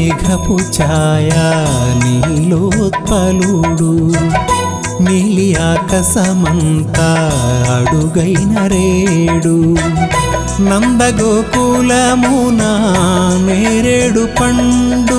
మేఘపు ఛాయ నీలోత్పలుడు నీలి ఆకాశమంతా అడుగైన రేడు నందగోకులమున నేరేడు పండు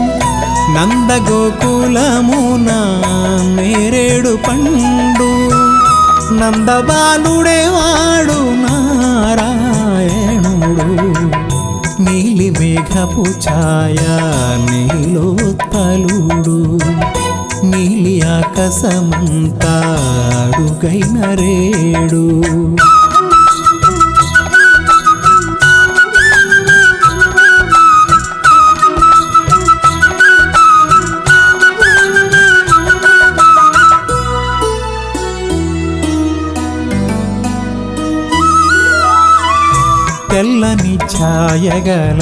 నందగోకులమున నేరేడు పండు నందబాలుడే వాడు నారాయణుడు నీలి మేఘపు ఛాయ నీలోత్పలుడు నీలి ఆకాశమంతా అడుగైన రేడు తెల్లని ఛాయగల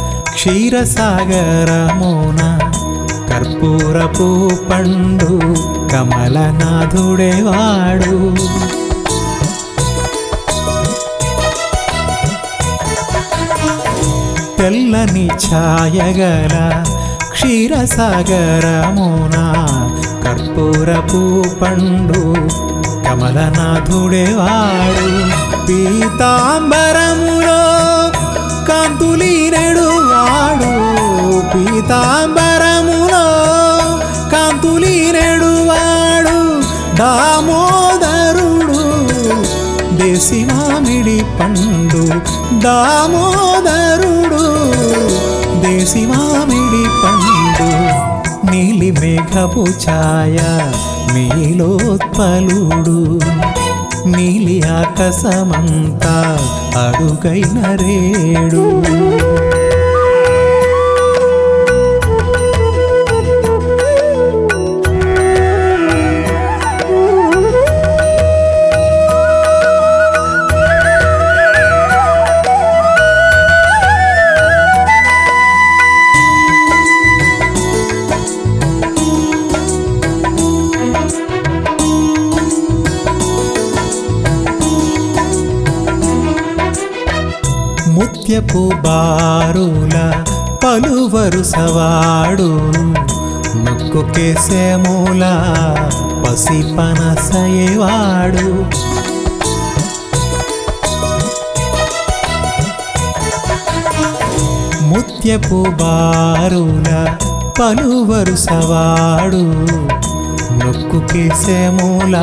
క్షీరసాగరమున కర్పూరపు పండు కమలనాథుడే వాడు తెల్లని ఛాయగల క్షీరసాగరమున కర్పూరపు పండు కమలనాథుడే వాడు పీతాంబరములో కాంతులీనెడు వాడు పీతాంబరములో కాంతులీనెడు వాడు దామోదరుడు దేశి మామిడి పండు దామోదరుడు దేశి మామిడి పండు నీలి మేఘపు ఛాయ నీలోత్పలుడు నీలి ఆకాశమంతా అడుగైన రేడు ముత్యపు బారుల పలువరుసవాడు ముక్కు కేశముల పసిపనసయేవాడు ముత్యపు బారుల పలువరుసవాడు ముక్కు కేశముల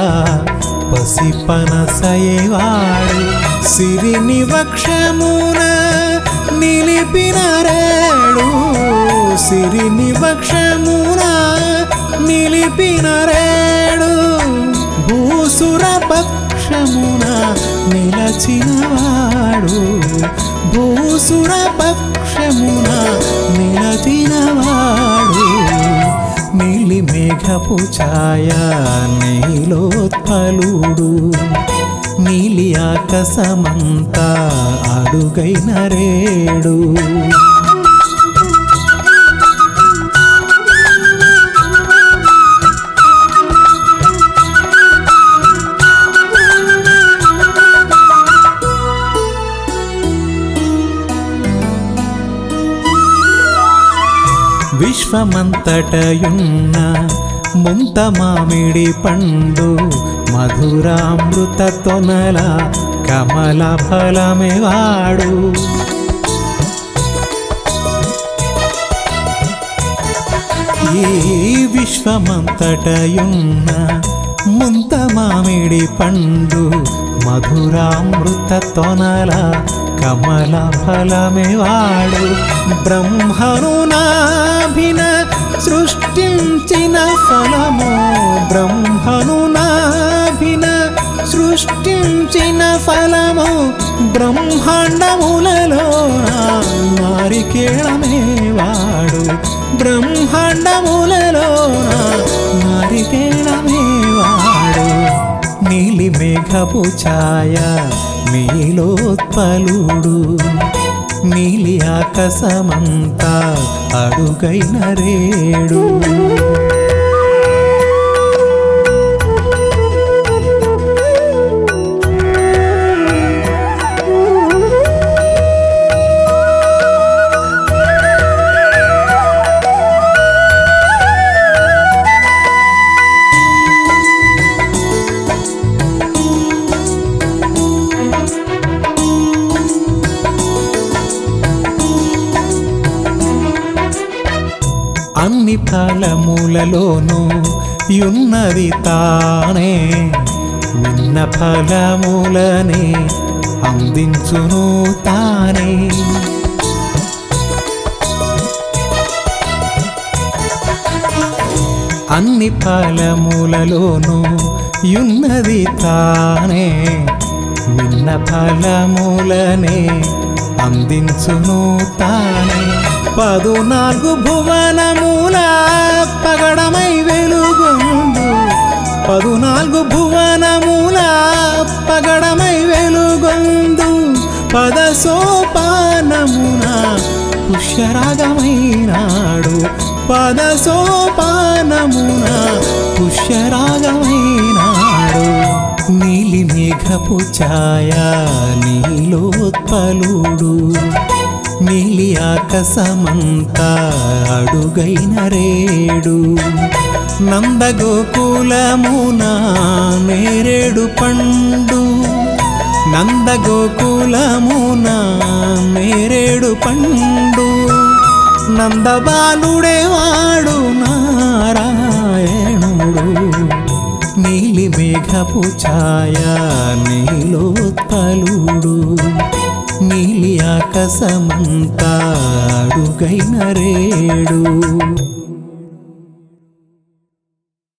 పసిపనసయేవాడు సిరిని వక్షమున నిలిపిన రేడు సిరిని వక్షమున నిలిపిన రేడు భూసుర పక్షమున నిలచినవాడు భూసుర పక్షమున నిలచినవాడు నీలి మేఘపు ఛాయ నీలోత్పలుడు నీలి ఆకాశమంతా అడుగైన రేడు విశ్వమంతటయున్న ముంత మామిడి పండు మధురామృత తొనల కమల ఫలమే వాడు ఈ విశ్వమంతటయున్న ముంత మామిడి పండు మధురామృత తొనల కమల ఫలమే వాడు బ్రహ్మను నాభిన సృష్టించిన ఫలము బ్రహ్మను నాభిన సృష్టించిన ఫలము బ్రహ్మాండములలో నారికేళమే వాడు బ్రహ్మాండములలో నారికేళమే వాడు నీలి మేఘపు ఛాయ నీలోత్పలుడు నీలి ఆకాశమంతా అడుగైన రేడు అన్ని ఫలములలోనూ యున్నది తానే విన్న ఫలములనే అందించును తానే అన్ని ఫలములలోనూ యున్నది తానే విన్న ఫలములనే అందించును తానే 14 భువనముల పగడమై వెలుగొందు 14 భువనముల పగడమై వెలుగొందు పద సోపానమున పుష్యరాగమైనాడు పద సోపానమున పుష్యరాగమైనాడు నీలి మేఘపు ఛాయ నీలోత్పలుడు నీలి ఆకాశమంతా అడుగైన రేడు నందగోకులమున నేరేడు పండు నందగోకులమున నేరేడు పండు నందబాలుడే వాడు నారాయణుడు నీలి మేఘపు ఛాయ నీలోత్పలుడు నీలి ఆకాశమంతా అడుగైన రేడు